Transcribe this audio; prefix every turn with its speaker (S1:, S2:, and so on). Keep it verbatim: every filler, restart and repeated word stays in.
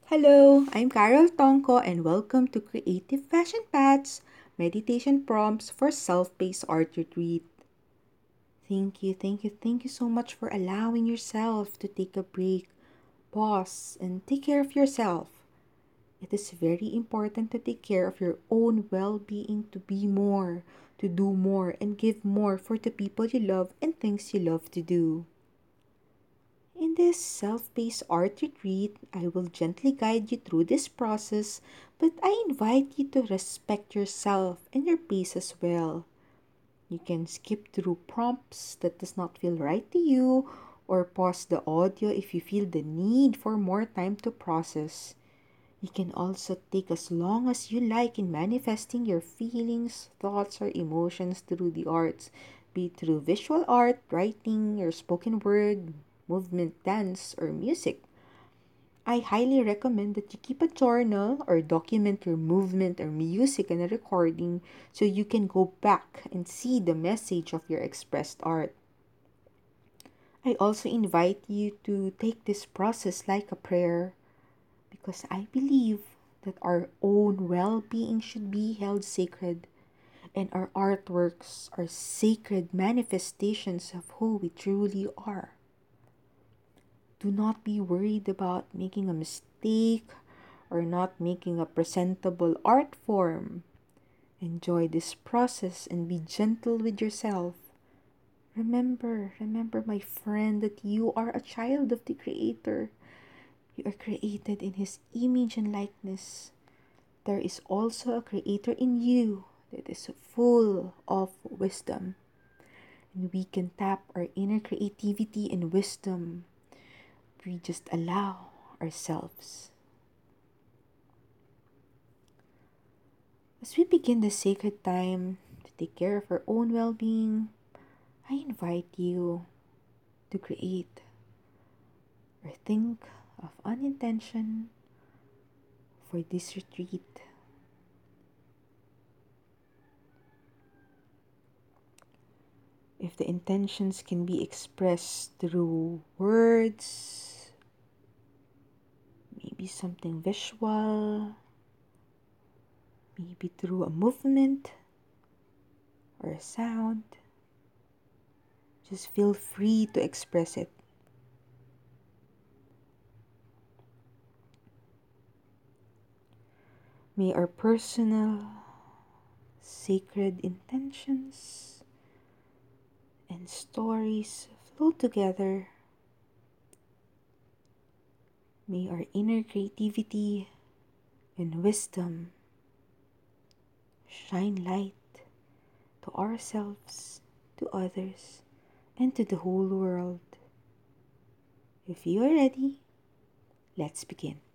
S1: Hello, I'm Carol Tonko and welcome to Creative Passion Paths Meditation Prompts for Self-Paced Art Retreat. Thank you, thank you, thank you so much for allowing yourself to take a break, pause, and take care of yourself. It is very important to take care of your own well-being, to be more, to do more, and give more for the people you love and things you love to do. In this self-paced art retreat, I will gently guide you through this process, but I invite you to respect yourself and your pace as well. You can skip through prompts that does not feel right to you or pause the audio if you feel the need for more time to process. You can also take as long as you like in manifesting your feelings, thoughts, or emotions through the arts, be it through visual art, writing, or spoken word, movement, dance, or music. I highly recommend that you keep a journal or document your movement or music in a recording so you can go back and see the message of your expressed art. I also invite you to take this process like a prayer because I believe that our own well being should be held sacred, and our artworks are sacred manifestations of who we truly are. Do not be worried about making a mistake or not making a presentable art form. Enjoy this process and be gentle with yourself. Remember, remember, my friend, that you are a child of the Creator. You are created in His image and likeness. There is also a Creator in you that is full of wisdom. And we can tap our inner creativity and wisdom. We just allow ourselves. As we begin the sacred time to take care of our own well being, I invite you to create or think of an intention for this retreat. If the intentions can be expressed through words, maybe something visual, maybe through a movement or a sound, just feel free to express it. May our personal, sacred intentions and stories flow together. May our inner creativity and wisdom shine light to ourselves, to others, and to the whole world. If you are ready, let's begin.